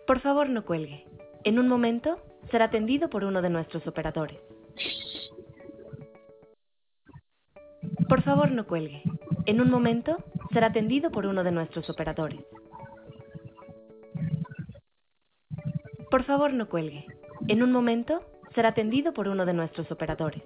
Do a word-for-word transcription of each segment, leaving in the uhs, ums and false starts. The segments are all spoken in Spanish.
Por favor, no cuelgue. En un momento será atendido por uno de nuestros operadores. Por favor, no cuelgue. En un momento será atendido por uno de nuestros operadores. Por favor, no cuelgue. En un momento será atendido por uno de nuestros operadores.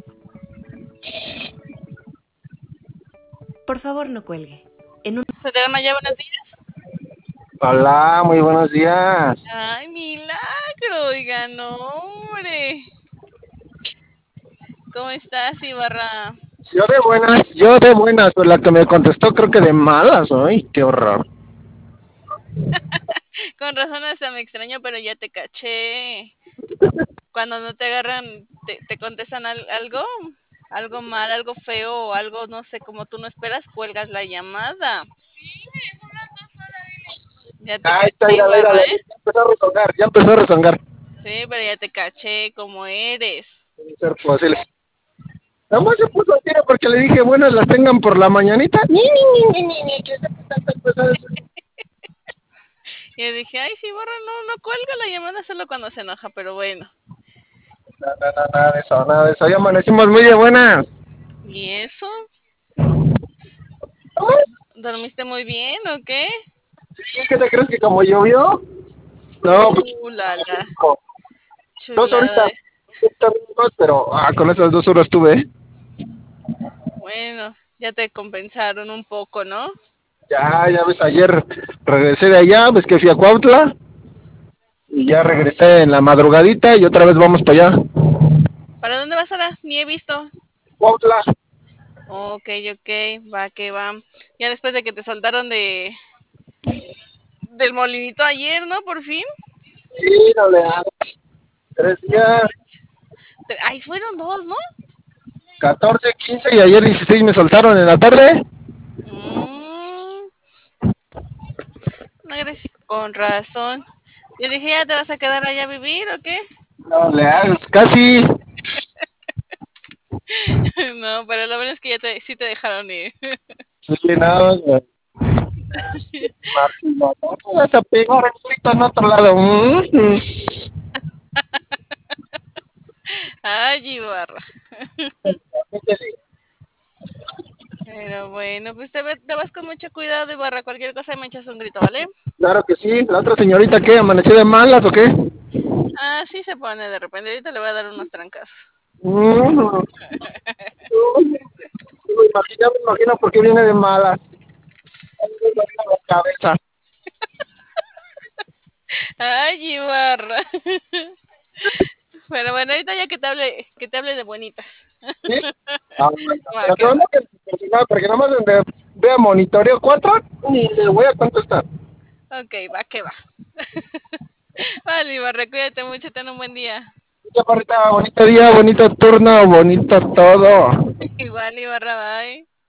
Por favor, no cuelgue. En un... Programa ya, buenos días. Hola, muy buenos días. Ay, milagro, oiga, no, hombre. ¿Cómo estás, Ibarra? Yo de buenas, yo de buenas, pero la que me contestó creo que de malas, ay, qué horror. Con razón hasta me extraño, pero ya te caché. Cuando no te agarran, te, te contestan al, algo, algo mal, algo feo o algo, no sé, como tú no esperas, cuelgas la llamada. Ya te Ahí está, caché, mírala, Ibarra, mírala, ¿eh? ya empezó a rezongar, ya empezó a rezongar. Sí, pero ya te caché como eres. Puede ser posible. Nada más se puso al tiro porque le dije, buenas las tengan por la mañanita. Ni, ni, ni, ni, ni, ni, que se está empezando eso. Y yo dije, ay, sí, Ibarra, no, no cuelga la llamada solo cuando se enoja, pero bueno. No, no, no, nada de eso, nada de eso. Ya amanecimos muy de buenas. ¿Y eso? ¿Dormiste muy bien o qué? Sí, ¿qué te crees que como llovió? No, pues Uh, la, la, dos chulada. horitas, dos, pero ah, con esas dos horas tuve. Bueno, ya te compensaron un poco, ¿no? Ya, ya ves, ayer regresé de allá, ves que fui a Cuautla y ya regresé en la madrugadita y otra vez vamos para allá. ¿Para dónde vas ahora? Ni he visto. Cuautla, Ok, ok, va que va. Ya después de que te soltaron de del molinito ayer, ¿no? Por fin. sí, no le hagas. Tres No días, manches. Te- Ay, fueron dos, ¿no? catorce, quince y ayer dieciséis me soltaron en la tarde. Mm, no, gracias. Con razón. Yo dije, ¿ya te vas a quedar allá a vivir o qué? No le hagas, casi. No, pero lo bueno es que ya te, sí te dejaron ir. Sí, no, no, Martín, no, no te vas a pegar el grito en otro lado. Mm, Ay, Ibarra. mm. Pero bueno, pues te, ve- te vas con mucho cuidado, Ibarra. Cualquier cosa me echas un grito, ¿vale? Claro que sí. ¿La otra señorita qué? ¿Amaneció de malas o qué? Ah, sí se pone de repente. Ahorita le voy a dar unos trancazos. Mm, me imagino, me imagino por qué viene de malas. Me imagino la cabeza. Ay, Ibarra. Pero bueno, ahorita ya que te hable, que te hable de buenitas. ¿Sí? Ah, bueno, Va, pero que no, va. no que personal, porque nada más donde vea monitoreo cuatro, ni le voy a contestar. Ok, va, que va. Vale, Ibarra, cuídate mucho, ten un buen día. Chaparrita, bonito día, bonito turno, bonito todo. Igual, Ibarra, bye.